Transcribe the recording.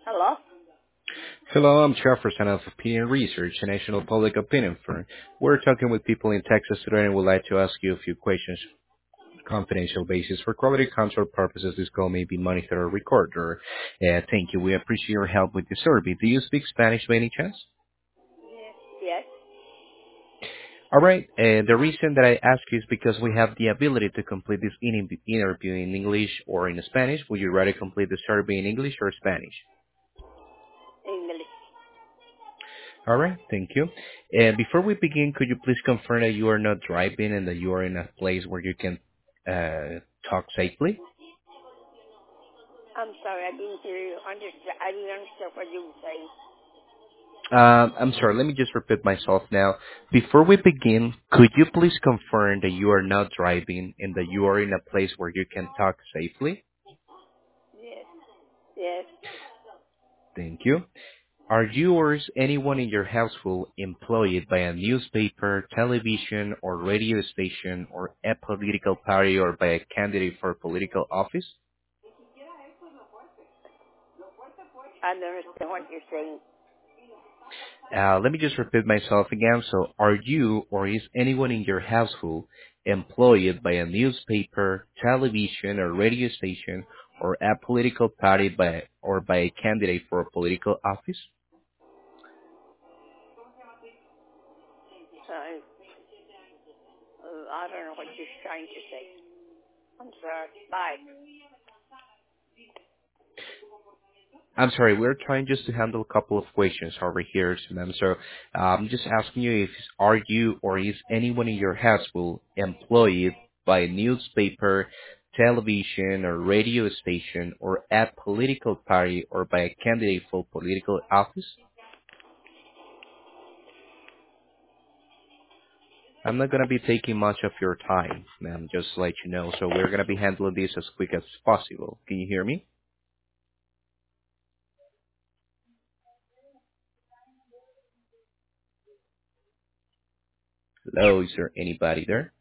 Hello? Hello, I'm Jefferson of Opinion Research, a national public opinion firm. We're talking with people in Texas today and would like to ask you a few questions. Confidential basis. For quality control purposes, this call may be monitored or recorded. Thank you. We appreciate your help with the survey. Do you speak Spanish by any chance? Yes. All right. The reason that I ask you is because we have the ability to complete this interview in English or in Spanish. Would you rather complete the survey in English or Spanish? English. All right. Thank you. And before we begin, could you please confirm that you are not driving and that you are in a place where you can talk safely? I'm sorry, I didn't hear you. I didn't understand what you were saying. I'm sorry. Let me just repeat myself now. Before we begin, could you please confirm that you are not driving and that you are in a place where you can talk safely? Yes. Yes. Thank you. Are you or is anyone in your household employed by a newspaper, television, or radio station, or a political party, or by a candidate for political office? I don't understand what you're saying. Let me just repeat myself again. So, are you or is anyone in your household employed by a newspaper, television, or radio station, or a political party or by a candidate for a political office? I don't know what you're trying to say. I'm sorry. Bye. I'm sorry, we're trying just to handle a couple of questions over here, ma'am. So I'm just asking you if are you or is anyone in your household employed by a newspaper, television, or radio station, or a political party, or by a candidate for political office? I'm not going to be taking much of your time, ma'am, just to let you know. So we're going to be handling this as quick as possible. Can you hear me? Hello, is there anybody there?